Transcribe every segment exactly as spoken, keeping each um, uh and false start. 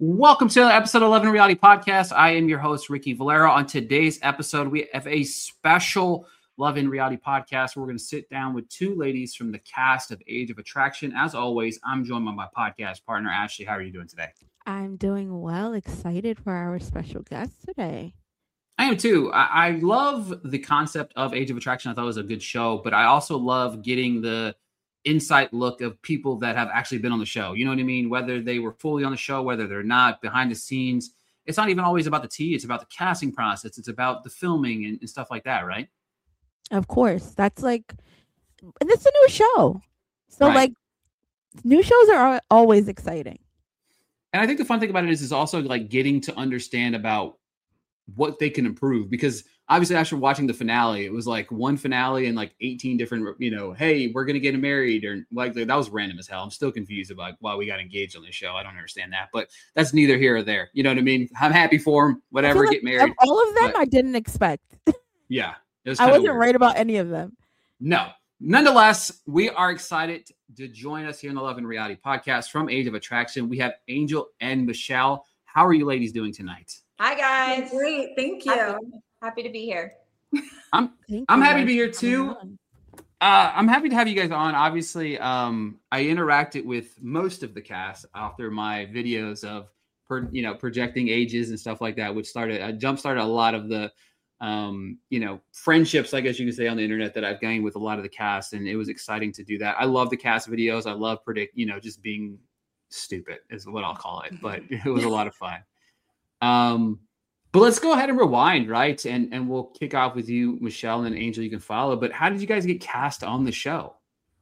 Welcome to episode eleven of Reality Podcast. I am your host, Ricky Valero. On today's episode, we have a special Love in Reality podcast where we're going to sit down with two ladies from the cast of Age of Attraction. As always, I'm joined by my podcast partner, Ashley. How are you doing today? I'm doing well. Excited for our special guest today. I am too. I, I love the concept of Age of Attraction. I thought it was a good show, but I also love getting the insight look of people that have actually been on the show. You know what I mean? Whether they were fully on the show, whether they're not, behind the scenes. It's not even always about the tea. It's about the casting process. It's about the filming and, and stuff like that, right? Of course. That's like, and it's a new show. So right. like, new shows are always exciting. And I think the fun thing about it is, is also like getting to understand about what they can improve, because obviously after watching the finale, it was like one finale and like eighteen different, you know, hey, we're going to get married, or like that was random as hell. I'm still confused about why we got engaged on this show. I don't understand that, but that's neither here or there. You know what I mean? I'm happy for them, whatever, like get married. All of them but, I didn't expect. Yeah. It was I wasn't weird. right about any of them. No. Nonetheless, we are excited to join us here in the Love in Reality podcast from Age of Attraction. We have Angel and Michelle. How are you ladies doing tonight? Hi guys. Great, thank you. Happy, happy to be here. I'm Thank I'm you happy to guys be here for coming too. on. Uh, I'm happy to have you guys on. Obviously, um, I interacted with most of the cast after my videos of, per, you know, projecting ages and stuff like that, which started, I jump started a lot of the, um, you know, friendships, I guess you could say, on the internet that I've gained with a lot of the cast, and it was exciting to do that. I love the cast videos. I love predict, you know, just being stupid is what I'll call it, but it was a lot of fun. Um, but let's go ahead and rewind, right? And and we'll kick off with you, Michelle, and Angel, you can follow. But how did you guys get cast on the show?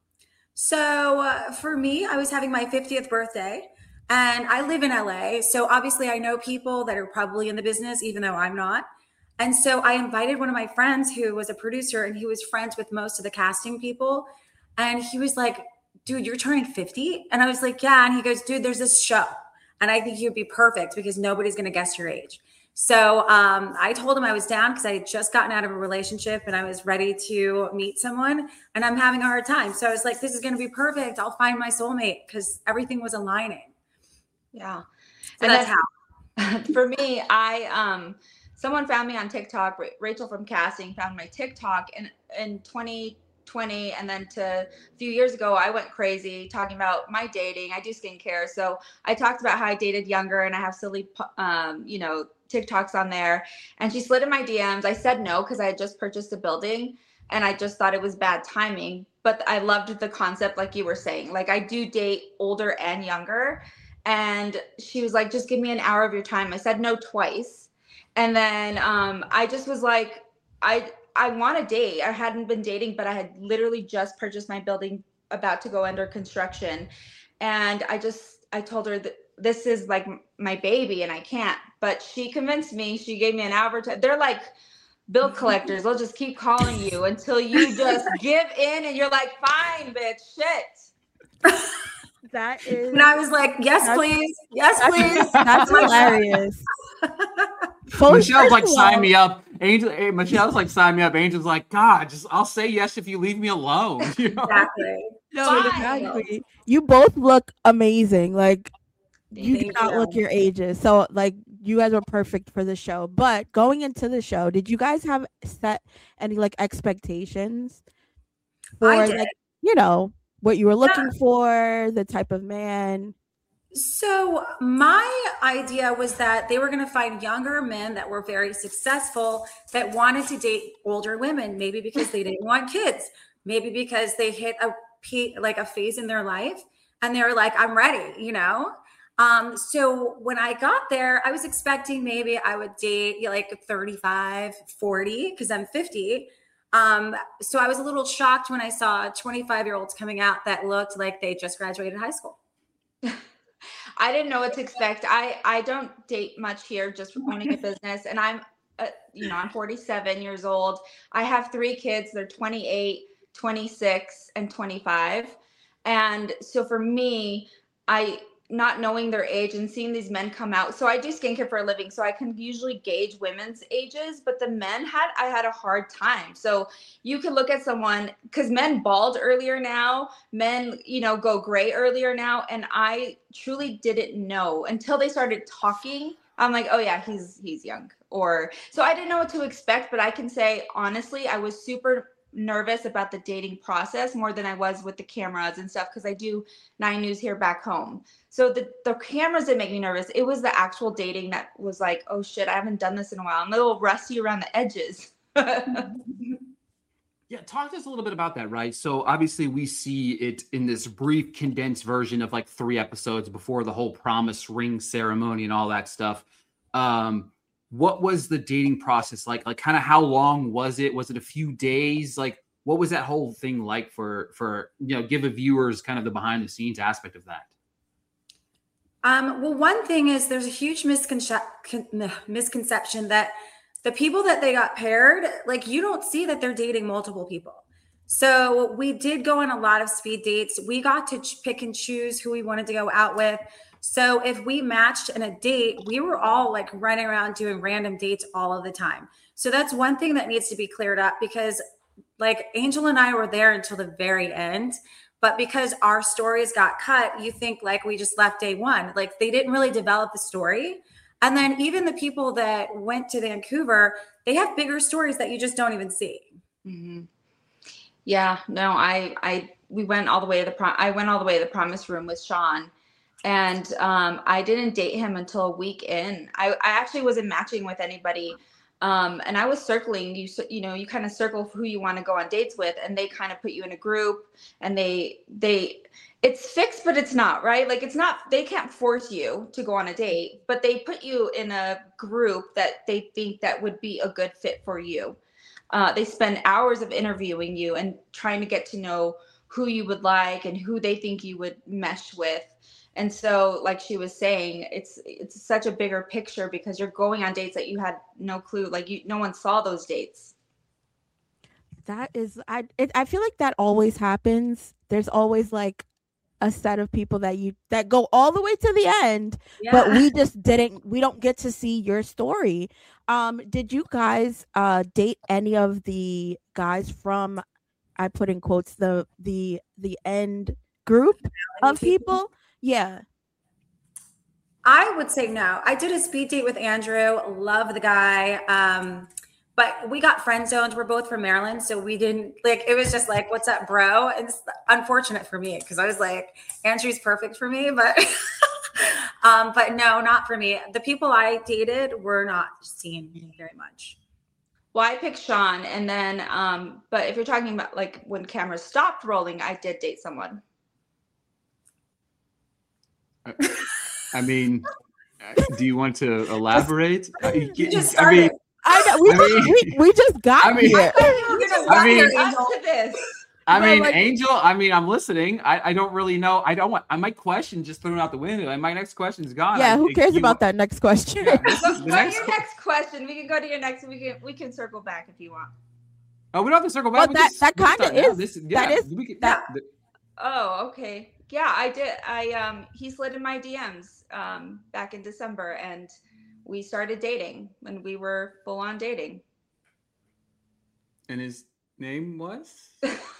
So uh, for me, I was having my fiftieth birthday, and I live in L A. So obviously I know people that are probably in the business, even though I'm not. And so I invited one of my friends who was a producer, and he was friends with most of the casting people. And he was like, dude, you're turning fifty? And I was like, yeah. And he goes, dude, there's this show, and I think you'd be perfect because nobody's going to guess your age. So um, I told him I was down because I had just gotten out of a relationship and I was ready to meet someone, and I'm having a hard time. So I was like, this is going to be perfect. I'll find my soulmate, because everything was aligning. Yeah. So and that's how. how. For me, I um someone found me on TikTok. Rachel from casting found my TikTok in in twenty twenty, and then to a few years ago, I went crazy talking about my dating. I do skincare, so I talked about how I dated younger, and I have silly, um, you know, TikToks on there. And she slid in my D Ms. I said no because I had just purchased a building, and I just thought it was bad timing. But I loved the concept, like you were saying. Like, I do date older and younger. And she was like, just give me an hour of your time. I said no twice. And then um, I just was like, I I want to date. I hadn't been dating, but I had literally just purchased my building, about to go under construction. And I just, I told her that this is like my baby and I can't. But she convinced me. She gave me an hour to, they're like bill collectors. They'll just keep calling you until you just give in and you're like, fine, bitch, shit. That is. And I was like, yes, please. Yes, please. That's hilarious. Michelle's like, sign me up. Angel, hey, Michelle's like, sign me up. Angel's like, God, just I'll say yes if you leave me alone. You know? Exactly. No, exactly. You both look amazing. Like, you do Thank not you. look your ages. So, like, you guys are perfect for the show. But going into the show, did you guys have set any like expectations for, I did. like, you know, what you were looking Yeah. for, the type of man? So my idea was that they were going to find younger men that were very successful that wanted to date older women, maybe because they didn't want kids, maybe because they hit a pe- like a phase in their life and they were like, I'm ready, you know? Um, so when I got there, I was expecting maybe I would date you know, like thirty-five, forty, because I'm fifty. Um, so I was a little shocked when I saw twenty-five year olds coming out that looked like they just graduated high school. I didn't know what to expect. I, I don't date much here, just from owning a business. And I'm, uh, you know, I'm forty-seven years old. I have three kids. They're twenty-eight, twenty-six, and twenty-five. And so for me, I, not knowing their age and seeing these men come out. So I do skincare for a living, so I can usually gauge women's ages, but the men had, I had a hard time. So you can look at someone, because men bald earlier now, men, you know, go gray earlier now. And I truly didn't know until they started talking. I'm like, oh yeah, he's, he's young. Or, so I didn't know what to expect, but I can say, honestly, I was super nervous about the dating process more than I was with the cameras and stuff, because I do Nine News here back home. So the, the cameras didn't make me nervous. It was the actual dating that was like, oh shit, I haven't done this in a while. I'm a little rusty around the edges. Yeah, talk to us a little bit about that, right? So obviously we see it in this brief condensed version of like three episodes before the whole promise ring ceremony and all that stuff. Um, what was the dating process like? Like kind of how long was it? Was it a few days? Like what was that whole thing like for, for, you know, give the viewers kind of the behind the scenes aspect of that? Um, well, one thing is there's a huge misconce- misconception that the people that they got paired, like you don't see that they're dating multiple people. So we did go on a lot of speed dates. We got to ch- pick and choose who we wanted to go out with. So if we matched in a date, we were all like running around doing random dates all of the time. So that's one thing that needs to be cleared up, because like Angel and I were there until the very end. But because our stories got cut, you think like we just left day one. Like they didn't really develop the story. And then even the people that went to Vancouver, they have bigger stories that you just don't even see. Mm-hmm. Yeah, no, I, I, we went all the way to the prom. I went all the way to the promise room with Sean, and um, I didn't date him until a week in. I, I actually wasn't matching with anybody. Um, and I was circling, you, you know, you kind of circle who you want to go on dates with, and they kind of put you in a group, and they, they, it's fixed, but it's not, right? Like it's not, they can't force you to go on a date, but they put you in a group that they think that would be a good fit for you. Uh, they spend hours of interviewing you and trying to get to know who you would like and who they think you would mesh with. And so, like she was saying, it's it's such a bigger picture because you're going on dates that you had no clue, like you, no one saw those dates. That is, I it, I feel like that always happens. There's always like a set of people that you that go all the way to the end, yeah. But we just didn't. We don't get to see your story. Um, did you guys uh date any of the guys from, I put in quotes, the the the end group of people? Yeah. I would say no. I did a speed date with Andrew. Love the guy. Um, but we got friend zoned. We're both from Maryland. So we didn't like, it was just like, what's up, bro? And it's unfortunate for me because I was like, Andrew's perfect for me, but um, but no, not for me. The people I dated were not seen very much. Well, I picked Sean, and then, um, but if you're talking about like when cameras stopped rolling, I did date someone. I mean, do you want to elaborate? You just I mean, I know we, I just, mean, we, we just got I mean, here. I mean, up to this. I No, mean, like- Angel, I mean, I'm listening. I, I don't really know. I don't want, I might question just thrown out the window. And my next question is gone. Yeah, I who think cares you about want- that next question? Yeah, this- So the go to next your que- next question. We can go to your next. We can we can circle back if you want. Oh, we don't have to circle back. Well, We that- just- that we can kinda start now. is- This, that yeah, is- we can, that- the- Oh, okay. Yeah, I did. I um he slid in my D Ms um back in December, and we started dating when we were full on dating. and his name was?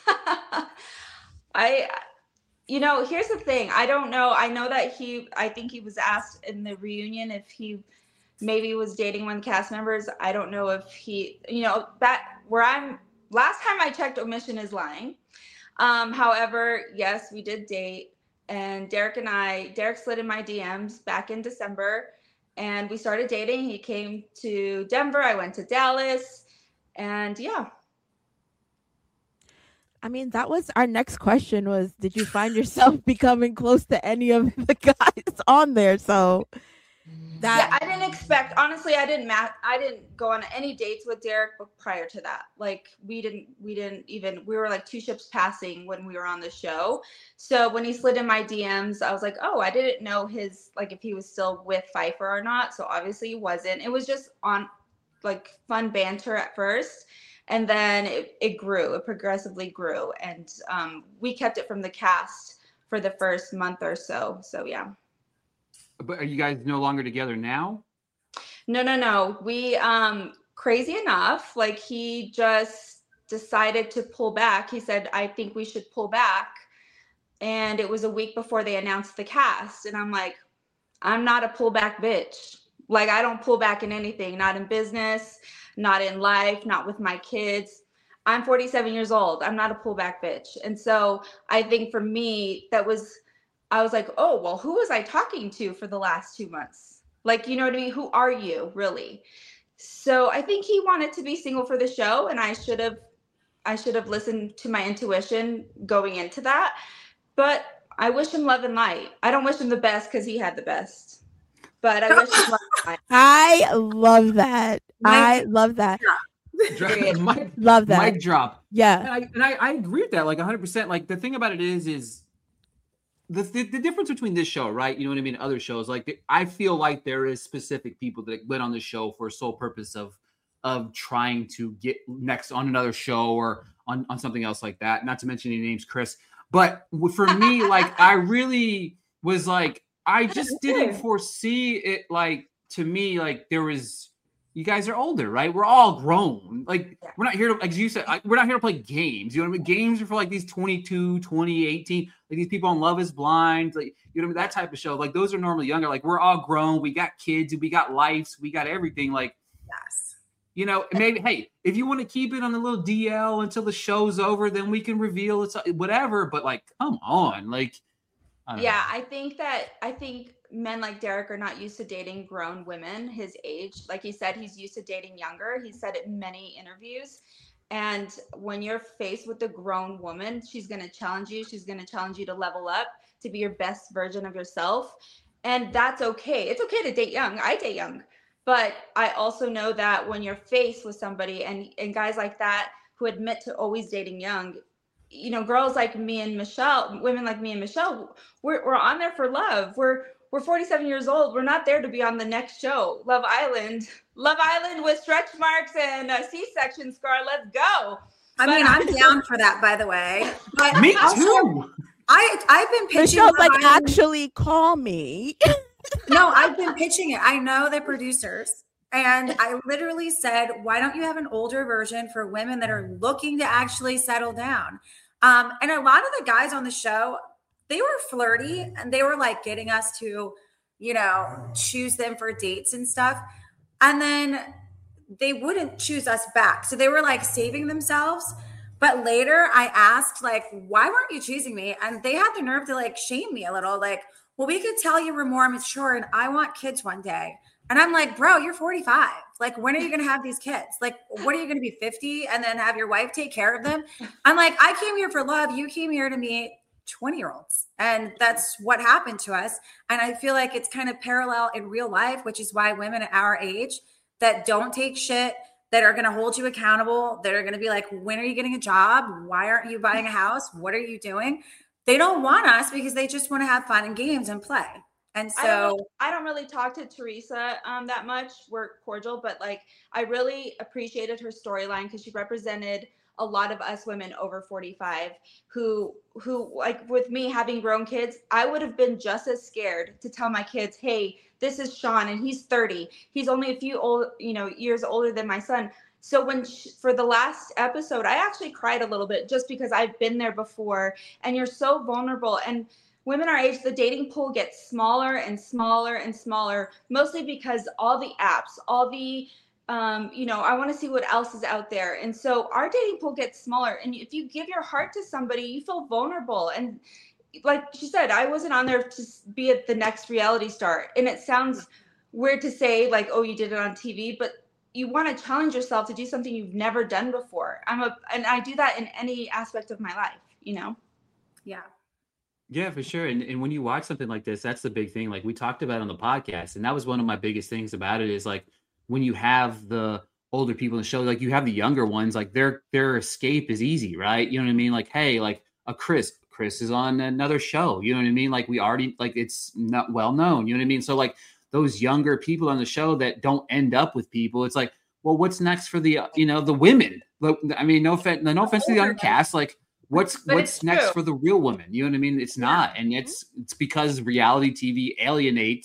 I, you know, here's the thing. I don't know. I know that he, I think he was asked in the reunion if he maybe was dating one of the cast members. I don't know if he, you know, that where I'm, last time I checked, omission is lying. Um, however, yes, we did date, and Derek and I, Derek slid in my D Ms back in December, and we started dating. He came to Denver. I went to Dallas, and yeah. I mean, that was our next question was, did you find yourself becoming close to any of the guys on there? So that yeah, I didn't expect, honestly, I didn't mat I didn't go on any dates with Derek prior to that. Like we didn't, we didn't even, we were like two ships passing when we were on the show. So when he slid in my D Ms, I was like, oh, I didn't know his, like if he was still with Pfeiffer or not. So obviously he wasn't. It was just on like fun banter at first. And then it, it grew, it progressively grew. And um, we kept it from the cast for the first month or so. So, yeah. But are you guys no longer together now? No, no, no. We, um, crazy enough, like he just decided to pull back. He said, I think we should pull back. And it was a week before they announced the cast. And I'm like, I'm not a pullback bitch. Like, I don't pull back in anything, not in business, not in life, not with my kids. I'm forty-seven years old. I'm not a pullback bitch. And so I think for me, that was, I was like, oh, well, who was I talking to for the last two months? Like, you know what I mean? Who are you really? So I think he wanted to be single for the show. And I should have, I should have listened to my intuition going into that. But I wish him love and light. I don't wish him the best because he had the best. But I wish him love and light. I love that. I love that. Mic, love that. Mic drop. Yeah. And, I, and I, I agree with that like one hundred percent. Like the thing about it is, is the, the the difference between this show, right? You know what I mean? Other shows, like I feel like there is specific people that went on the show for a sole purpose of of trying to get next on another show or on, on something else like that. Not to mention any names, Chris. But for me, like I really was like, I just didn't foresee it. Like to me, like there was, you guys are older, right? We're all grown. Like we're not here to, like you said, I, we're not here to play games. You know what I mean? Games are for like these twenty-two, twenty, eighteen, like these people on Love is Blind, like, you know what I mean? That type of show. Like those are normally younger. Like we're all grown. We got kids, we got lives, we got everything. Like, yes. You know, maybe, hey, if you want to keep it on a little D L until the show's over, then we can reveal it's whatever. But like, come on, like, I yeah, know. I think that I think men like Derek are not used to dating grown women his age. Like he said, he's used to dating younger. He said it in many interviews. And when you're faced with a grown woman, she's going to challenge you. She's going to challenge you to level up, to be your best version of yourself. And that's okay. It's okay to date young. I date young. But I also know that when you're faced with somebody and, and guys like that who admit to always dating young, you know, girls like me and Michelle, women like me and Michelle, we're we're on there for love. We're we're forty-seven years old. We're not there to be on the next show. Love Island. Love Island with stretch marks and a C-section scar. Let's go. I mean, I'm down for that, by the way. But me also, too. I, I've been pitching. Michelle's like, Island. actually call me. No, I've been pitching it. I know the producers. And I literally said, why don't you have an older version for women that are looking to actually settle down? Um, and a lot of the guys on the show, they were flirty and they were like getting us to, you know, choose them for dates and stuff. And then they wouldn't choose us back. So they were like saving themselves. But later I asked, like, why weren't you choosing me? And they had the nerve to like shame me a little, like, well, we could tell you we're more mature and I want kids one day. And I'm like, bro, you're forty-five. Like, when are you going to have these kids? Like, what are you going to be fifty and then have your wife take care of them? I'm like, I came here for love. You came here to meet twenty year olds. And that's what happened to us. And I feel like it's kind of parallel in real life, which is why women at our age that don't take shit, that are going to hold you accountable, that are going to be like, when are you getting a job? Why aren't you buying a house? What are you doing? They don't want us because they just want to have fun and games and play. And so I don't, I don't really talk to Teresa um, that much. We're cordial, but like I really appreciated her storyline because she represented a lot of us women over forty-five who, who like with me having grown kids, I would have been just as scared to tell my kids, hey, this is Sean and he's thirty. He's only a few old, you know, years older than my son. So when she, for the last episode, I actually cried a little bit just because I've been there before and you're so vulnerable. And women our age, the dating pool gets smaller and smaller and smaller, mostly because all the apps, all the, um, you know, I want to see what else is out there. And so our dating pool gets smaller. And if you give your heart to somebody, you feel vulnerable. And like she said, I wasn't on there to be at the next reality star. And it sounds weird to say like, oh, you did it on T V, but you want to challenge yourself to do something you've never done before. I'm a, and I do that in any aspect of my life, you know? Yeah. Yeah, for sure. And and when you watch something like this, that's the big thing. Like we talked about on the podcast, and that was one of my biggest things about it is like when you have the older people in the show, like you have the younger ones, like their their escape is easy, right? You know what I mean? Like, hey, like a Chris, Chris is on another show. You know what I mean? Like we already, like it's not well known. You know what I mean? So like those younger people on the show that don't end up with people, it's like, well, what's next for the, you know, the women? I mean, no offense, no offense to the younger cast, like what's But what's next true. for the real women? You know what I mean? It's not, and it's it's because reality T V alienates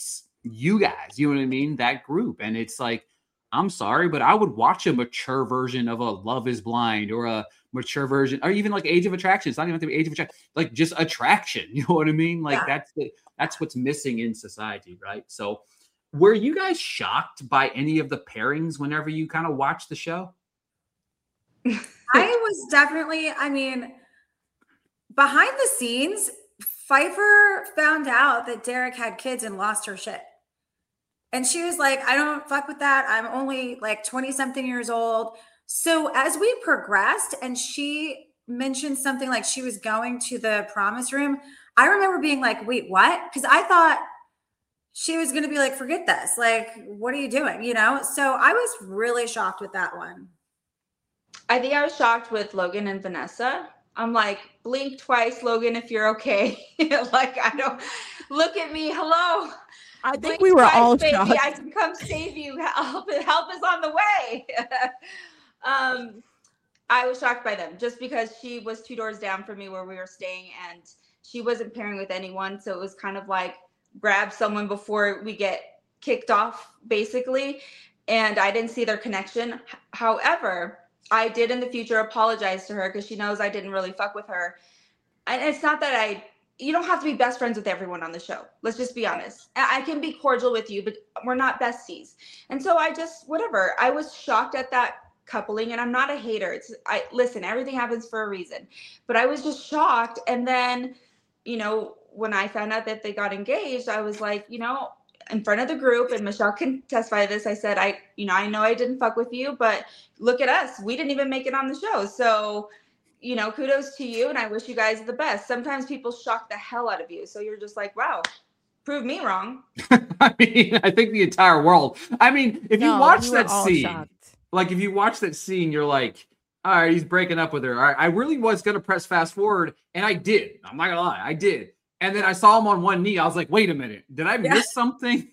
you guys, you know what I mean? That group. And it's like, I'm sorry, but I would watch a mature version of a Love is Blind or a mature version, or even like Age of Attraction. It's not even have to be Age of Attraction, like just Attraction. You know what I mean? Like yeah. that's the, that's what's missing in society, right? So were you guys shocked by any of the pairings whenever you kind of watched the show? I was definitely, I mean, behind the scenes, Pfeiffer found out that Derek had kids and lost her shit. And she was like, I don't fuck with that. I'm only like twenty something years old. So as we progressed and she mentioned something like she was going to the promise room, I remember being like, wait, what? Because I thought she was going to be like, forget this. Like, what are you doing? You know? So I was really shocked with that one. I think I was shocked with Logan and Vanessa. I'm like, blink twice, Logan, if you're okay. Like, I don't, look at me. Hello. I think blink we were twice, all baby. shocked. I can come save you. Help, help is on the way. um, I was shocked by them just because she was two doors down from me where we were staying and she wasn't pairing with anyone. So it was kind of like grab someone before we get kicked off, basically. And I didn't see their connection. However, I did in the future apologize to her because she knows I didn't really fuck with her. And it's not that I, you don't have to be best friends with everyone on the show. Let's just be honest. I can be cordial with you, but we're not besties. And so I just, whatever. I was shocked at that coupling and I'm not a hater. It's, I listen, everything happens for a reason, but I was just shocked. And then, you know, when I found out that they got engaged, I was like, you know, in front of the group, and Michelle can testify to this, I said, I, you know, I know I didn't fuck with you, but look at us. We didn't even make it on the show. So, you know, kudos to you. And I wish you guys the best. Sometimes people shock the hell out of you. So you're just like, wow, prove me wrong. I mean, I think the entire world. I mean, if no, you watch that scene, shocked. like if you watch that scene, you're like, all right, he's breaking up with her. All right, I really was going to press fast forward. And I did. I'm not going to lie. I did. And then I saw him on one knee. I was like, wait a minute. Did I miss yeah. something?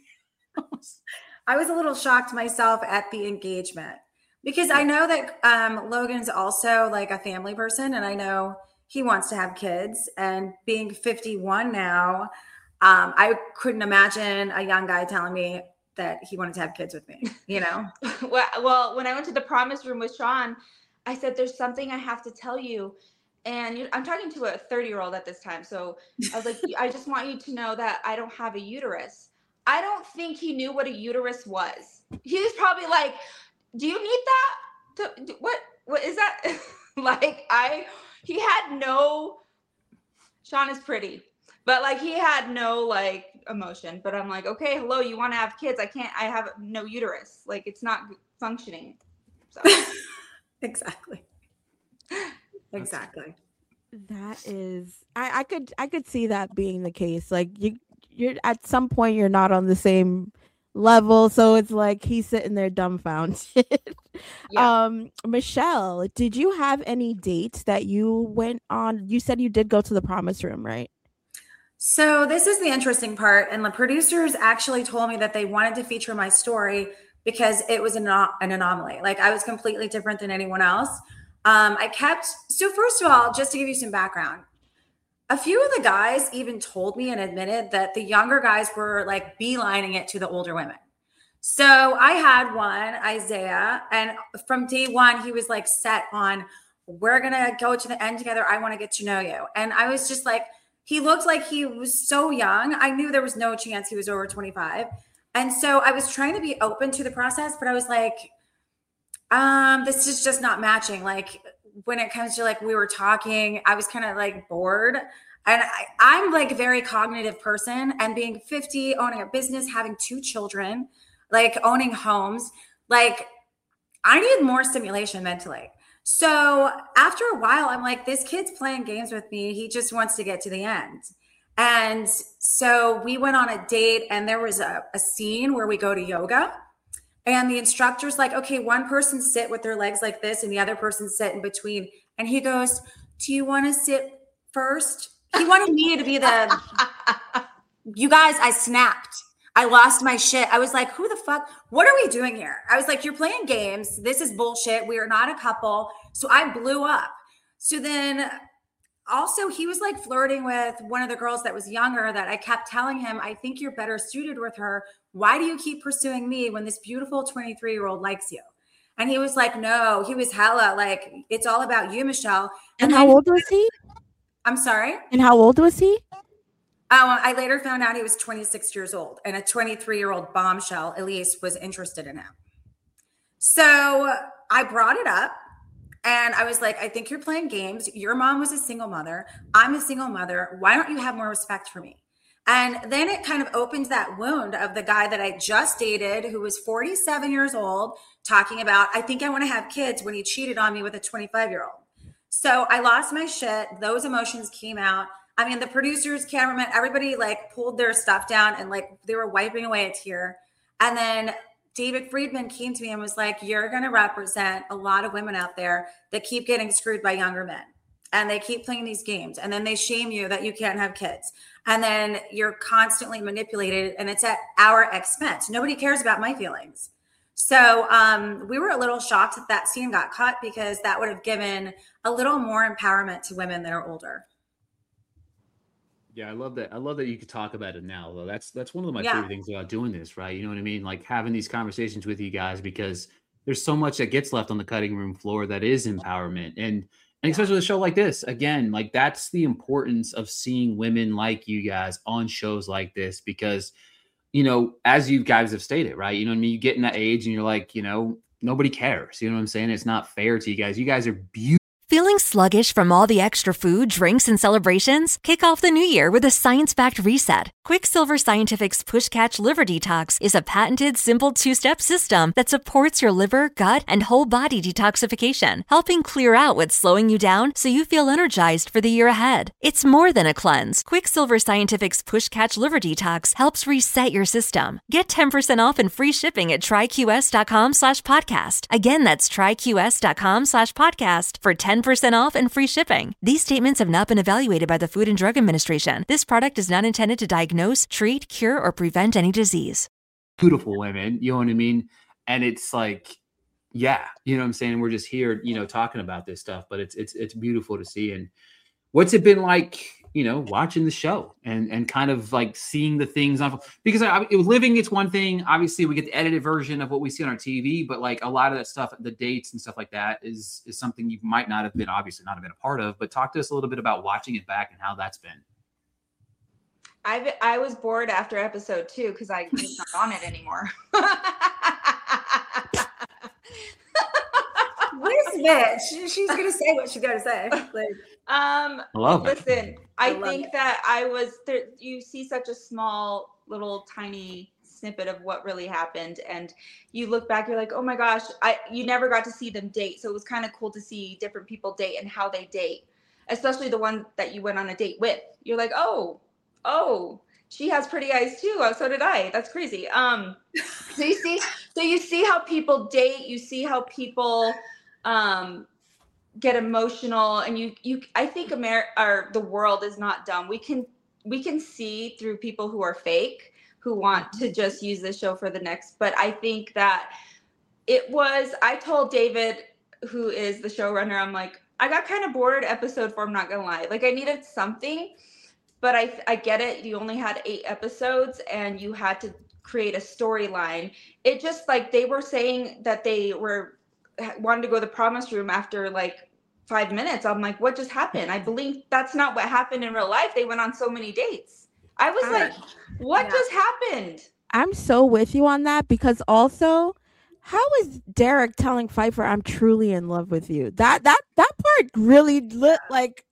I was a little shocked myself at the engagement because I know that um, Logan's also like a family person and I know he wants to have kids. And being fifty-one now, um, I couldn't imagine a young guy telling me that he wanted to have kids with me, you know? well, well, when I went to the promise room with Sean, I said, there's something I have to tell you. And I'm talking to a thirty year old at this time. So I was like, I just want you to know that I don't have a uterus. I don't think he knew what a uterus was. He was probably like, do you need that? To, what, what is that? Like I, he had no, Sean is pretty, but like he had no like emotion, but I'm like, okay, hello, you want to have kids? I can't, I have no uterus. Like it's not functioning. So. Exactly. Exactly. That is, I, I could, I could see that being the case. Like you, you're at some point you're not on the same level, so it's like he's sitting there dumbfounded. yeah. Um, Michelle, did you have any dates that you went on? You said you did go to the promise room, right? So this is the interesting part, and the producers actually told me that they wanted to feature my story because it was an, an anomaly. Like I was completely different than anyone else. Um, I kept, so first of all, just to give you some background, a few of the guys even told me and admitted that the younger guys were like beelining it to the older women. So I had one, Isaiah, and from day one, he was like set on, we're going to go to the end together. I want to get to know you. And I was just like, he looked like he was so young. I knew there was no chance he was over twenty-five. And so I was trying to be open to the process, but I was like, Um, this is just not matching. Like when it comes to like, we were talking, I was kind of like bored and I, I'm like a very cognitive person, and being fifty, owning a business, having two children, like owning homes, like I need more stimulation mentally. So after a while, I'm like, this kid's playing games with me. He just wants to get to the end. And so we went on a date and there was a, a scene where we go to yoga. And the instructor's like, okay, one person sit with their legs like this and the other person sit in between. And he goes, do you want to sit first? He wanted me to be the, you guys, I snapped. I lost my shit. I was like, who the fuck? What are we doing here? I was like, you're playing games. This is bullshit. We are not a couple. So I blew up. So then also, he was like flirting with one of the girls that was younger that I kept telling him, I think you're better suited with her. Why do you keep pursuing me when this beautiful twenty-three year old likes you? And he was like, no, he was hella like, it's all about you, Michelle. And, and how old was he? I'm sorry? And how old was he? Oh, I later found out he was twenty-six years old, and a twenty-three year old bombshell, Elise, was interested in him. So I brought it up. And I was like, I think you're playing games. Your mom was a single mother. I'm a single mother. Why don't you have more respect for me? And then it kind of opened that wound of the guy that I just dated, who was forty-seven years old, talking about, I think I want to have kids, when he cheated on me with a twenty-five year old. So I lost my shit. Those emotions came out. I mean, the producers, cameramen, everybody like pulled their stuff down and like they were wiping away a tear. And then David Friedman came to me and was like, you're going to represent a lot of women out there that keep getting screwed by younger men. And they keep playing these games. And then they shame you that you can't have kids. And then you're constantly manipulated and it's at our expense. Nobody cares about my feelings. So um, we were a little shocked that that scene got cut because that would have given a little more empowerment to women that are older. Yeah, I love that. I love that you could talk about it now, though. That's that's one of my Yeah. favorite things about doing this, right? You know what I mean? Like having these conversations with you guys, because there's so much that gets left on the cutting room floor that is empowerment. And and especially with a show like this, again, like that's the importance of seeing women like you guys on shows like this, because, you know, as you guys have stated, right? You know what I mean? You get in that age and you're like, you know, nobody cares. You know what I'm saying? It's not fair to you guys. You guys are beautiful. Feeling sluggish from all the extra food, drinks, and celebrations? Kick off the new year with a science-backed reset. Quicksilver Scientific's Push Catch Liver Detox is a patented, simple two-step system that supports your liver, gut, and whole body detoxification, helping clear out what's slowing you down so you feel energized for the year ahead. It's more than a cleanse. Quicksilver Scientific's Push Catch Liver Detox helps reset your system. Get ten percent off and free shipping at tryqs.com slash podcast. Again, that's tryqs.com slash podcast for ten percent off and free shipping. These statements have not been evaluated by the Food and Drug Administration. This product is not intended to diagnose, treat, cure, or prevent any disease. Beautiful women, you know what I mean? And it's like, yeah, you know what I'm saying? We're just here, you know, talking about this stuff, but it's it's it's beautiful to see. And what's it been like, you know, watching the show and and kind of like seeing the things on, because I, it, living, it's one thing. Obviously, we get the edited version of what we see on our T V, but like a lot of that stuff, the dates and stuff like that, is is something you might not have been, obviously not have been a part of. But talk to us a little bit about watching it back and how that's been. I I was bored after episode two because I was not on it anymore. Where's Mitch? She's gonna say what she's gotta say. Like, um, I love it. listen, I, I love think it. that I was there. You see such a small, little, tiny snippet of what really happened, and you look back, you're like, oh my gosh, I you never got to see them date, so it was kind of cool to see different people date and how they date, especially the one that you went on a date with. You're like, oh, oh. She has pretty eyes too. Oh, so did I. That's crazy. Um, so you see, so you see how people date. You see how people um, get emotional, and you, you. I think America, or the world, is not dumb. We can, we can see through people who are fake, who want to just use this show for the next. But I think that it was. I told David, who is the showrunner, I'm like, I got kind of bored episode four. I'm not gonna lie. Like I needed something. But I I get it. You only had eight episodes and you had to create a storyline. It just like they were saying that they were wanted to go to the promise room after like five minutes. I'm like, what just happened? I believe that's not what happened in real life. They went on so many dates. I was like, what Yeah. just happened? I'm so with you on that, because also, how is Derek telling Pfeiffer, I'm truly in love with you? That that that part really lit like.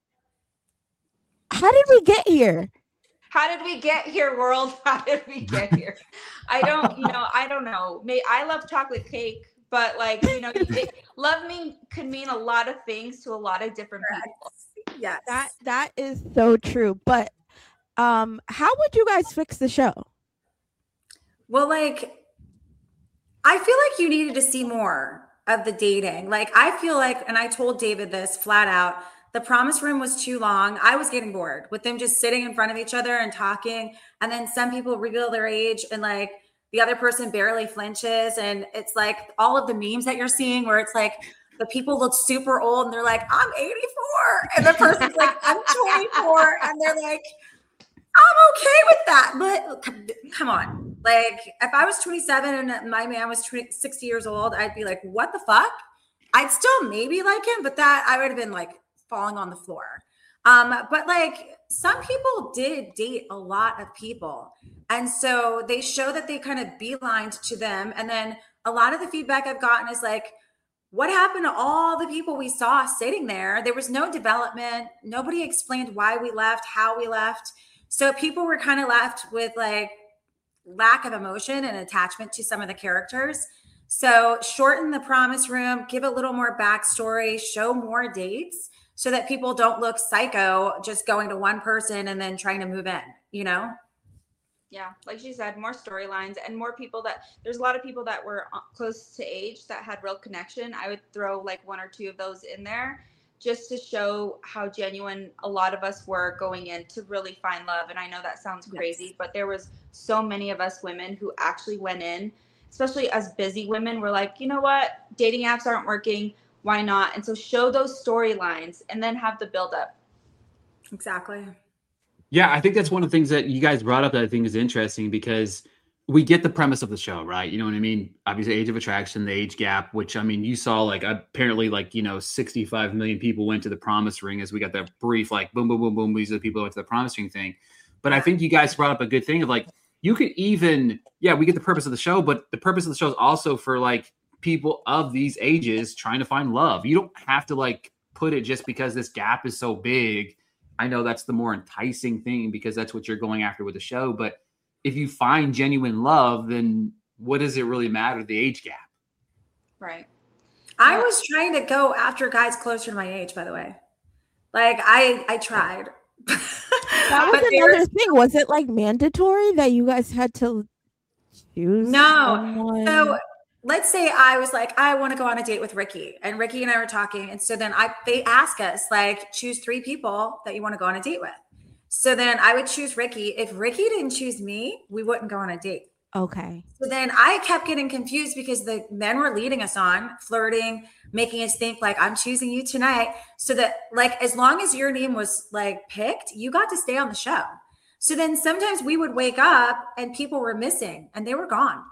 How did we get here? How did we get here, world? How did we get here? I don't, you know, I don't know. May I love chocolate cake, but like, you know, it, love me could mean a lot of things to a lot of different people. yes. That that is so true. But um, how would you guys fix the show? Well, like, I feel like you needed to see more of the dating. Like, I feel like, and I told David this flat out, the promise room was too long. I was getting bored with them just sitting in front of each other and talking. And then some people reveal their age and like the other person barely flinches. And it's like all of the memes that you're seeing where it's like, the people look super old and they're like, I'm eighty-four. And the person's like, I'm twenty-four. And they're like, I'm okay with that. But come on. Like, if I was twenty-seven and my man was twenty, sixty years old, I'd be like, what the fuck? I'd still maybe like him, but that I would have been like falling on the floor. Um, but like some people did date a lot of people. And so they show that they kind of beelined to them. And then a lot of the feedback I've gotten is like, what happened to all the people we saw sitting there? There was no development. Nobody explained why we left, how we left. So people were kind of left with like lack of emotion and attachment to some of the characters. So shorten the promise room, give a little more backstory, show more dates so that people don't look psycho just going to one person and then trying to move in, you know? Yeah, like she said, more storylines and more people that there's a lot of people that were close to age that had real connection. I would throw like one or two of those in there just to show how genuine a lot of us were going in to really find love. And I know that sounds crazy, yes. but there was so many of us women who actually went in, especially as busy women, were like, you know what, dating apps aren't working. Why not? And so show those storylines and then have the buildup. Exactly. Yeah, I think that's one of the things that you guys brought up that I think is interesting because we get the premise of the show, right? You know what I mean? Obviously, age of attraction, the age gap, which I mean, you saw like apparently like, you know, sixty-five million people went to the promise ring as we got that brief, like boom, boom, boom, boom. These are the people who went to the promise ring thing. But I think you guys brought up a good thing of like, you could even, yeah, we get the purpose of the show, but the purpose of the show is also for like people of these ages trying to find love. You don't have to like put it just because this gap is so big. I know that's the more enticing thing because that's what you're going after with the show. But if you find genuine love, then what does it really matter, the age gap? Right. I was trying to go after guys closer to my age, by the way. Like I, I tried. That was another thing. Was it like mandatory that you guys had to choose? No. someone? So let's say I was like, I want to go on a date with Ricky, and Ricky and I were talking. And so then I, they ask us like, choose three people that you want to go on a date with. So then I would choose Ricky. If Ricky didn't choose me, we wouldn't go on a date. Okay. So then I kept getting confused because the men were leading us on, flirting, making us think like, I'm choosing you tonight. So that like, as long as your name was like picked, you got to stay on the show. So then sometimes we would wake up and people were missing and they were gone.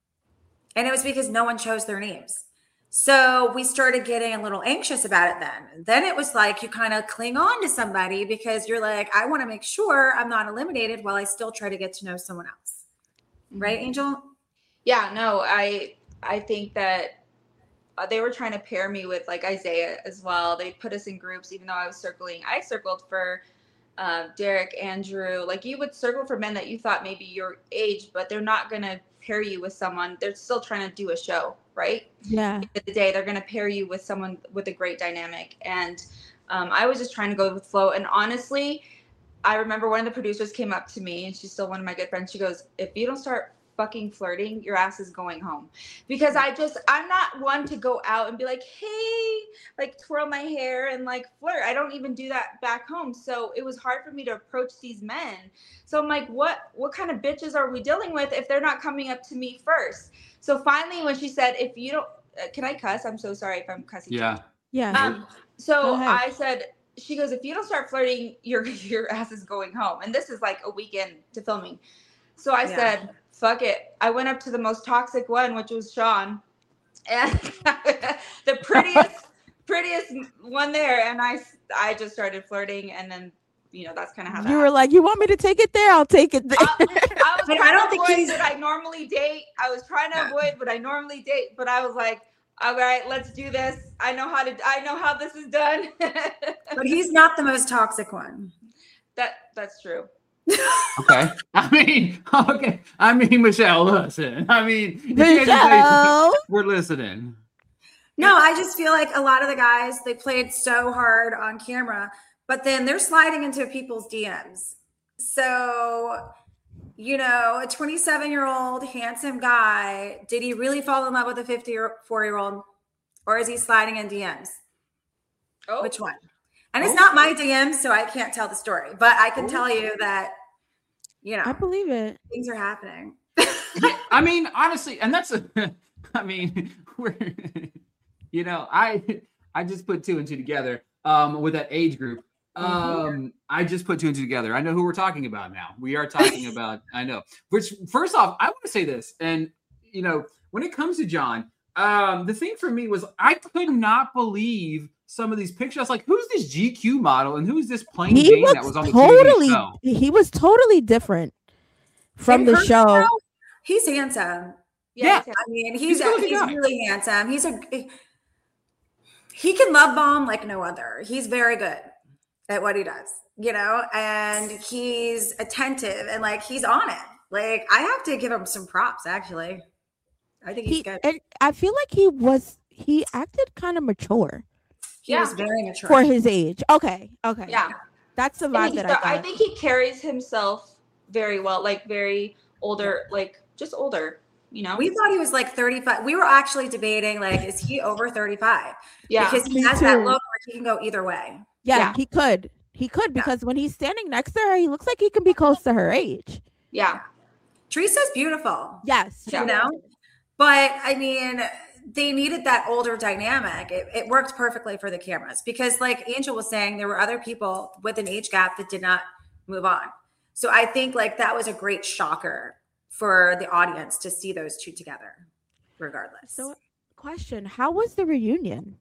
And it was because no one chose their names. So we started getting a little anxious about it then. Then it was like you kind of cling on to somebody because you're like, I want to make sure I'm not eliminated while I still try to get to know someone else. Right, Angel? Yeah, no, I I think that uh, they were trying to pair me with like Isaiah as well. They put us in groups, even though I was circling. I circled for uh, Derek, Andrew. Like you would circle for men that you thought maybe your age, but they're not going to pair you with someone. They're still trying to do a show, right? Yeah. At the end of the day, they're going to pair you with someone with a great dynamic. And um, I was just trying to go with flow. And honestly, I remember one of the producers came up to me, and she's still one of my good friends. She goes, if you don't start fucking flirting, your ass is going home. Because I just, I'm not one to go out and be like, hey, like twirl my hair and like flirt. I don't even do that back home. So it was hard for me to approach these men. So I'm like, what, what kind of bitches are we dealing with if they're not coming up to me first? So finally, when she said, if you don't, uh, can I cuss? I'm so sorry if I'm cussing. Yeah. Yeah. Um, so I said, she goes, if you don't start flirting, your your ass is going home. And this is like a weekend to filming. So I yeah. said, fuck it. I went up to the most toxic one, which was Sean. And the prettiest, prettiest one there. And I, I just started flirting. And then, you know, that's kind of how that You were happened. Like, you want me to take it there? I'll take it there. I, I was trying I don't to think avoid he's... what I normally date. I was trying to yeah. avoid what I normally date. But I was like, all right, let's do this. I know how to, I know how this is done. But he's not the most toxic one. That That's true. Okay. I mean, okay. I mean, Michelle, listen. I mean, Michelle, we're listening. No, I just feel like a lot of the guys, they played so hard on camera, but then they're sliding into people's D Ms. So, you know, a twenty-seven-year-old handsome guy, did he really fall in love with a fifty-four-year-old, or is he sliding in D Ms? Oh. Which one? And it's oh. not my D Ms, so I can't tell the story, but I can oh. tell you that, you know, I believe it. Things are happening. I mean, honestly, and that's a, I mean, we're, you know, I I just put two and two together um, with that age group. Um, I just put two and two together. I know who we're talking about now. We are talking about, I know. Which, first off, I want to say this. And, you know, when it comes to John, um, the thing for me was I could not believe some of these pictures. I was like, who's this G Q model and who's this plain He Jane looks that was on the totally, T V show? He was totally different from In the person, show. though, he's handsome. Yeah. I mean, he's He's a a, good he's guy. really handsome. He's a he can love bomb like no other. He's very good at what he does, you know, and he's attentive and like he's on it. Like I have to give him some props. Actually, I think he's He, good. and I feel like he was he acted kind of mature He Yeah. was very mature for his age. Okay, okay, Yeah. that's the And vibe he- that I so got. I think he carries himself very well, like very older, like just older, you know? We thought he was like thirty-five. We were actually debating like, is he over thirty-five? yeah. Because he Me has that too. look where he can go either way. yeah, yeah. he could, he could because when he's standing next to her, he looks like he can be close to her age. yeah. Teresa's beautiful. Yes, Yeah. You know, but I mean, they needed that older dynamic. It, it worked perfectly for the cameras because, like Angel was saying, there were other people with an age gap that did not move on. So I think like that was a great shocker for the audience to see those two together, regardless. So, question: how was the reunion?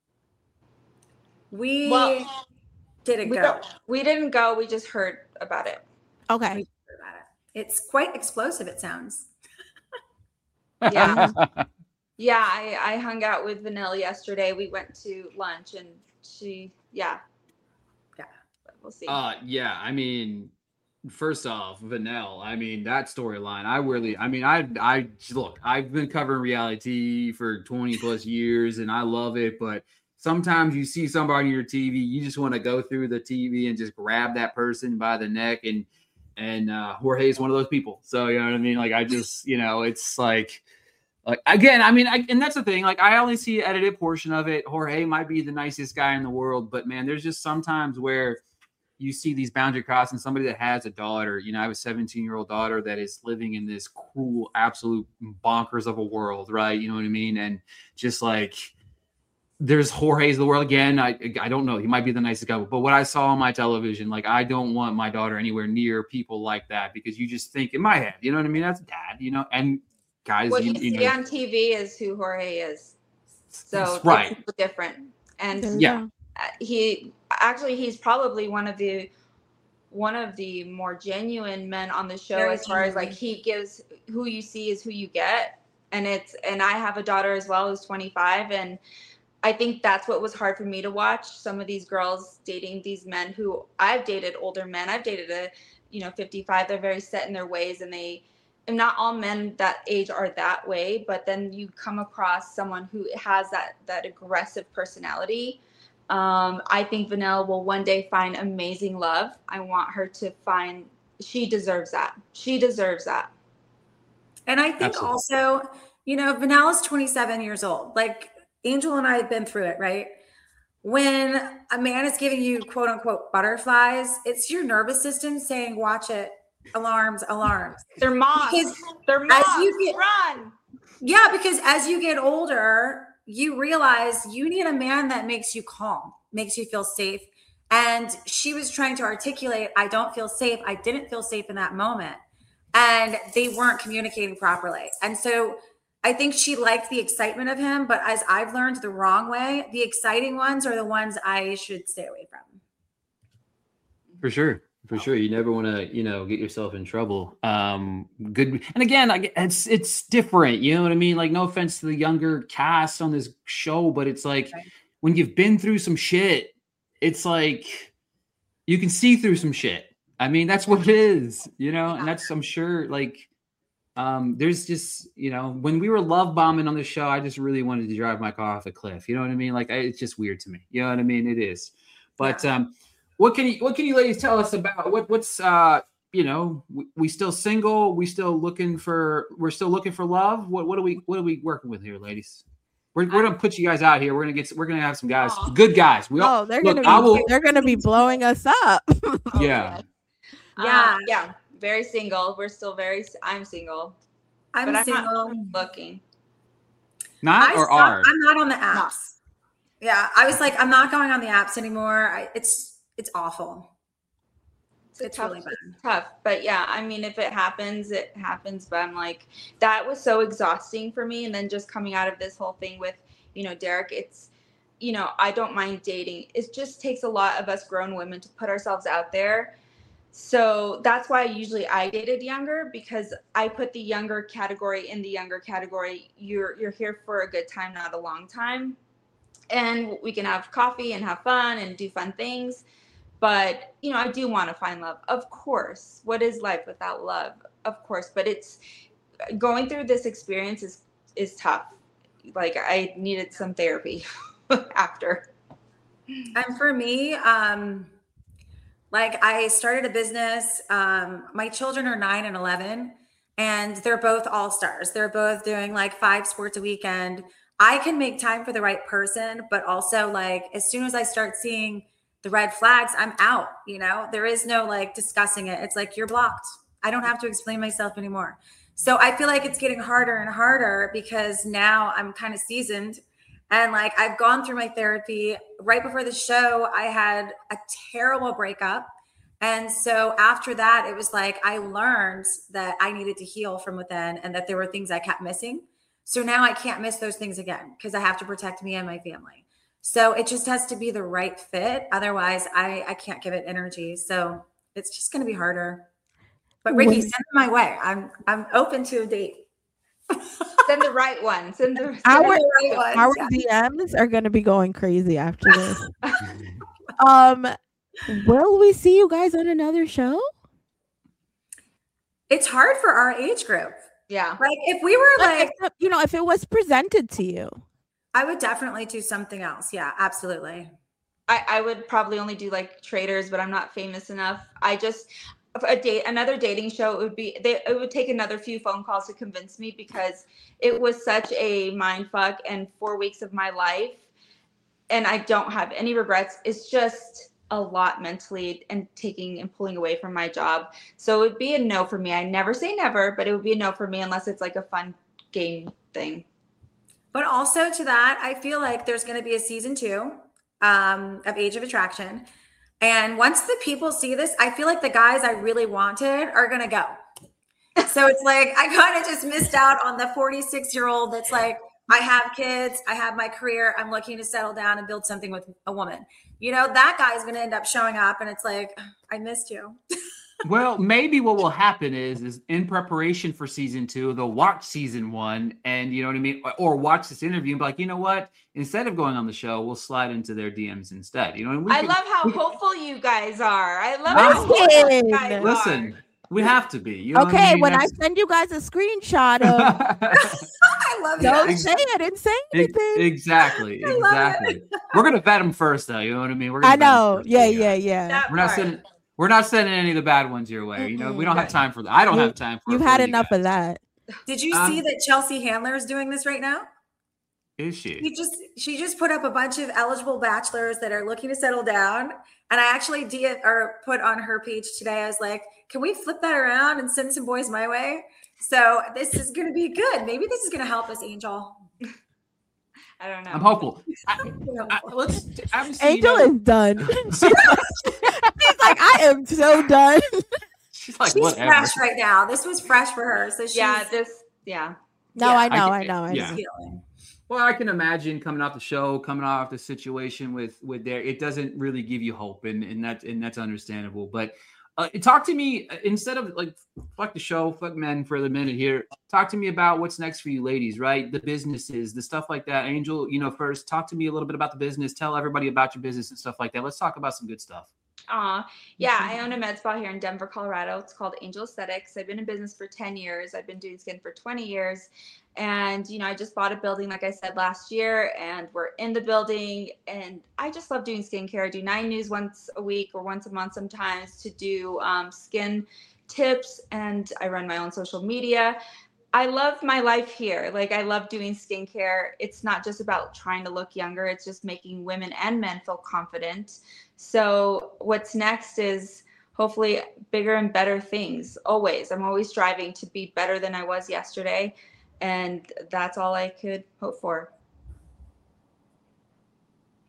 we Well, didn't We, go. don't- we didn't go. We just heard about it. Okay, We heard about it. It's quite explosive. It sounds. Yeah. Yeah. I, I hung out with Vanilla yesterday. We went to lunch and she, yeah. Yeah. But we'll see. Uh, yeah, I mean, first off, Vanille. I mean, that storyline. I really, I mean, I, I look. I've been covering reality T V for twenty plus years, and I love it. But sometimes you see somebody on your T V, you just want to go through the T V and just grab that person by the neck, and and uh, Jorge is one of those people. So you know what I mean? Like I just, you know, it's like. Like again, I mean, I, and that's the thing. Like, I only see an edited portion of it. Jorge might be the nicest guy in the world, but man, there's just sometimes where you see these boundary crossing. Somebody that has a daughter, you know, I have a seventeen-year-old daughter that is living in this cruel, absolute bonkers of a world, right? You know what I mean? And just like, there's Jorge's the world again. I I don't know. He might be the nicest guy, but what I saw on my television, like, I don't want my daughter anywhere near people like that because you just think in my head, you know what I mean? That's dad, you know, and. Guys, what you, you, you see know, on T V is who Jorge is. So right. it's different. And There you Yeah. go. uh, he actually he's probably one of the one of the more genuine men on the show Very as far as like genuine. he gives who you see is who you get. And it's and I have a daughter as well who's twenty-five, and I think that's what was hard for me to watch. Some of these girls dating these men who I've dated older men. I've dated a you know fifty-five. They're very set in their ways, and they and not all men that age are that way, but then you come across someone who has that that aggressive personality. Um, I think Vanilla will one day find amazing love. I want her to find, she deserves that. She deserves that. And I think Absolutely. also, you know, Vanessa's twenty-seven years old. Like Angel and I have been through it, right? When a man is giving you quote unquote butterflies, it's your nervous system saying, watch it. Alarms, alarms. They're moms. Because They're as moms. you get- Run. Yeah, because as you get older, you realize you need a man that makes you calm, makes you feel safe. And she was trying to articulate, I don't feel safe. I didn't feel safe in that moment. And they weren't communicating properly. And so I think she liked the excitement of him, but as I've learned the wrong way, the exciting ones are the ones I should stay away from. For sure. For sure. You never want to, you know, get yourself in trouble. Um, good. And again, I, it's, it's different. You know what I mean? Like, no offense to the younger cast on this show, but it's like Right. when you've been through some shit, it's like you can see through some shit. I mean, that's what it is, you know, and that's, I'm sure, like, um, there's just, you know, when we were love bombing on the show, I just really wanted to drive my car off a cliff. You know what I mean? Like, I, it's just weird to me. You know what I mean? It is. But, Yeah. um, what can you, what can you ladies tell us about what, what's, uh, you know, we, we still single, we still looking for, we're still looking for love. What, what are we, what are we working with here, ladies? We're, we're gonna put you guys out here. We're gonna get, we're gonna have some guys, Aw. good guys. We all, Oh, they're look, gonna I be will- they're gonna be blowing us up. yeah. Yeah. Um, yeah. Very single. We're still very, I'm single. I'm but I'm single. not looking. Not I or suck. are. I'm not on the apps. Yeah, I was like, I'm not going on the apps anymore. I, it's it's awful. It's, it's tough, really bad. It's tough. But yeah, I mean, if it happens, it happens. But I'm like, that was so exhausting for me. And then just coming out of this whole thing with, you know, Derek, it's, you know, I don't mind dating. It just takes a lot of us grown women to put ourselves out there. So that's why usually I dated younger, because I put the younger category in the younger category. You're you're here for a good time, not a long time. And we can have coffee and have fun and do fun things. But, you know, I do want to find love. Of course. What is life without love? Of course. But it's going through this experience is, is tough. Like, I needed some therapy after. And for me, um, like I started a business. Um, my children are nine and eleven, and they're both all stars. They're both doing like five sports a weekend. I can make time for the right person, but also like as soon as I start seeing the red flags, I'm out. You know, there is no like discussing it. It's like, you're blocked. I don't have to explain myself anymore. So I feel like it's getting harder and harder because now I'm kind of seasoned and like I've gone through my therapy. Right before the show, I had a terrible breakup. And so after that, it was like I learned that I needed to heal from within and that there were things I kept missing. So now I can't miss those things again because I have to protect me and my family. So it just has to be the right fit. Otherwise, I, I can't give it energy. So it's just going to be harder. But Ricky, when, send it my way. I'm I'm open to a date. Send the right one. Send the, send our the right ones. Our yeah. D Ms are going to be going crazy after this. um, will we see you guys on another show? It's hard for our age group. Yeah. Like if we were like, if, you know, if it was presented to you. I would definitely do something else. Yeah, absolutely. I, I would probably only do like traders, but I'm not famous enough. I just a date another dating show. It would be they, it would take another few phone calls to convince me because it was such a mind fuck and four weeks of my life, and I don't have any regrets. It's just a lot mentally and taking and pulling away from my job. So it would be a no for me. I never say never, but it would be a no for me unless it's like a fun game thing. But also to that, I feel like there's going to be a season two um, of Age of Attraction. And once the people see this, I feel like the guys I really wanted are going to go. So it's like, I kind of just missed out on the forty-six year old that's like, I have kids, I have my career, I'm looking to settle down and build something with a woman. You know, that guy's going to end up showing up and it's like, I missed you. Well, maybe what will happen is, is in preparation for season two, they'll watch season one and you know what I mean? Or watch this interview and be like, you know what? Instead of going on the show, we'll slide into their D Ms instead. You know, and we I can, love how we, hopeful you guys are. I love Listen, how hopeful you guys listen, are. We have to be. You know okay, what I mean? when That's... I send you guys a screenshot of I love don't it. say I didn't say anything. Exactly. Exactly. We're gonna vet them first though, you know what I mean? We're gonna I know. First, yeah, yeah, yeah, That We're not part. sending we're not sending any of the bad ones your way. You know, we don't have time for that. I don't you, have time for You've for had you enough guys. of that. Did you Um, see that Chelsea Handler is doing this right now? Is she? She just she just put up a bunch of eligible bachelors that are looking to settle down. And I actually did or put on her page today. I was like, can we flip that around and send some boys my way? So this is going to be good. Maybe this is going to help us, Angel. I don't know. I'm hopeful. I, I, let's. I'm Angel you know, is done. She's like, I am so done. She's like, She's whatever. fresh right now. This was fresh for her. So she's yeah, this yeah. No, Yeah, I know, I I, can- know, I yeah. know. healing. Well, I can imagine coming off the show, coming off the situation with with there, it doesn't really give you hope, and and that and that's understandable. But uh, talk to me uh, instead of like fuck the show, fuck men for the minute here. Talk to me about what's next for you, ladies. Right, the businesses, the stuff like that. Angel, you know, first talk to me a little bit about the business. Tell everybody about your business and stuff like that. Let's talk about some good stuff. Aw, yeah, I own a med spa here in Denver, Colorado. It's called Angel Aesthetics. I've been in business for ten years. I've been doing skin for twenty years. And, you know, I just bought a building, like I said, last year, and we're in the building. And I just love doing skincare. I do nine news once a week or once a month sometimes to do um, skin tips. And I run my own social media. I love my life here. Like, I love doing skincare. It's not just about trying to look younger. It's just making women and men feel confident. So what's next is hopefully bigger and better things. Always. I'm always striving to be better than I was yesterday. And that's all I could hope for.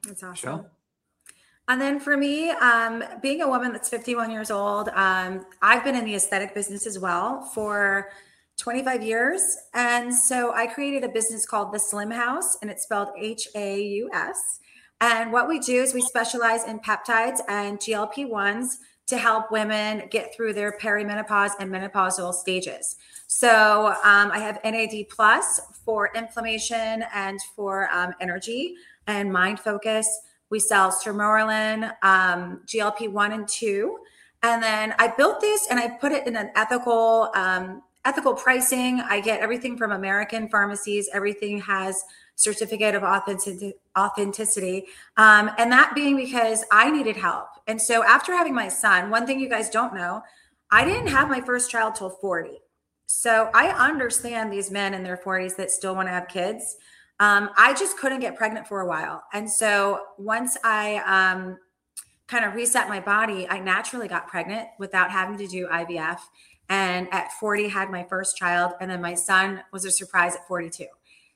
That's awesome. Sure. And then for me, um, being a woman that's fifty-one years old, um, I've been in the aesthetic business as well for twenty-five years. And so I created a business called The Slim House, and it's spelled H A U S. And what we do is we specialize in peptides and G L P ones to help women get through their perimenopause and menopausal stages. So um, I have N A D plus for inflammation and for um, energy and mind focus. We sell Sermorelin, um, G L P one and two. And then I built this and I put it in an ethical, um, ethical pricing. I get everything from American pharmacies. Everything has certificate of authentic- authenticity. Um, and that being because I needed help. And so after having my son, one thing you guys don't know, I didn't have my first child till forty. So I understand these men in their forties that still want to have kids. Um, I just couldn't get pregnant for a while. And so once I um, kind of reset my body, I naturally got pregnant without having to do I V F. And at forty, had my first child. And then my son was a surprise at forty-two.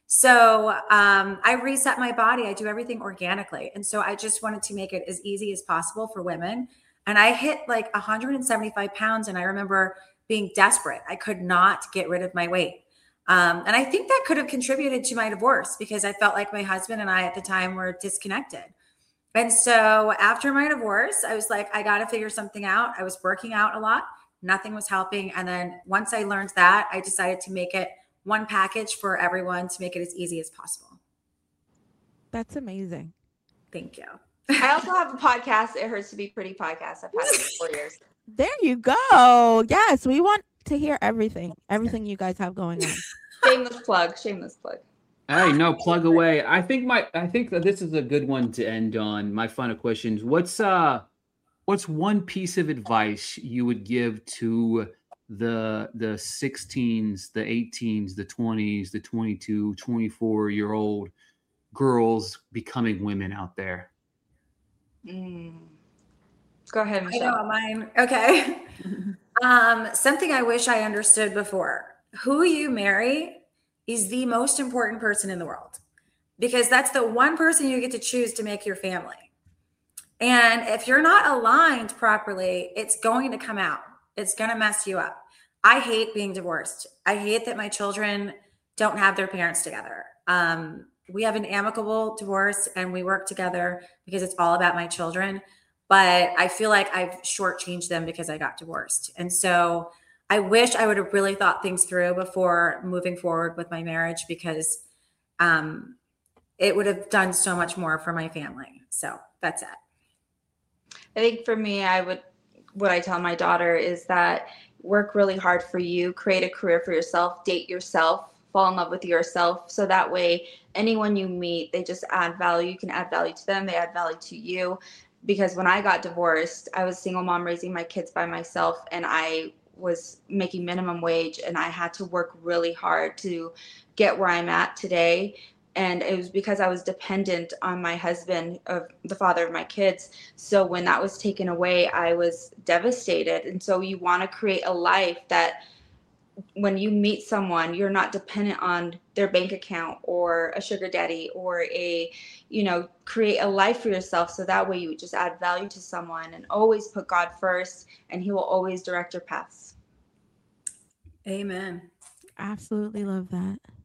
So um, I reset my body. I do everything organically. And so I just wanted to make it as easy as possible for women. And I hit like one hundred seventy-five pounds. And I remember being desperate. I could not get rid of my weight. Um, and I think that could have contributed to my divorce because I felt like my husband and I at the time were disconnected. And so after my divorce, I was like, I got to figure something out. I was working out a lot. Nothing was helping. And then once I learned that, I decided to make it one package for everyone to make it as easy as possible. That's amazing. Thank you. I also have a podcast. It Hurts to Be Pretty podcast. I've had it for four years. There you go. Yes, we want to hear everything, everything you guys have going on. Shameless plug. Shameless plug. Hey, no, plug away. I think my I think that this is a good one to end on. My final questions. What's uh what's one piece of advice you would give to the the sixteens, the eighteens, the twenties, the twenty-two, twenty-four year old girls becoming women out there? Mm. Go ahead, Michelle. I know mine. Okay. um, something I wish I understood before. Who you marry is the most important person in the world because that's the one person you get to choose to make your family. And if you're not aligned properly, it's going to come out. It's going to mess you up. I hate being divorced. I hate that my children don't have their parents together. Um, we have an amicable divorce and we work together because it's all about my children. But I feel like I've shortchanged them because I got divorced. And so I wish I would have really thought things through before moving forward with my marriage because um, it would have done so much more for my family. So that's it. I think for me, I would, what I tell my daughter is that work really hard for you, create a career for yourself, date yourself, fall in love with yourself. So that way, anyone you meet, they just add value. You can add value to them. They add value to you. Because when I got divorced, I was a single mom raising my kids by myself and I was making minimum wage and I had to work really hard to get where I'm at today. And it was because I was dependent on my husband, of the father of my kids. So when that was taken away, I was devastated. And so you want to create a life that when you meet someone, you're not dependent on their bank account or a sugar daddy or a, you know, create a life for yourself. So that way you just add value to someone and always put God first and he will always direct your paths. Amen. Absolutely love that.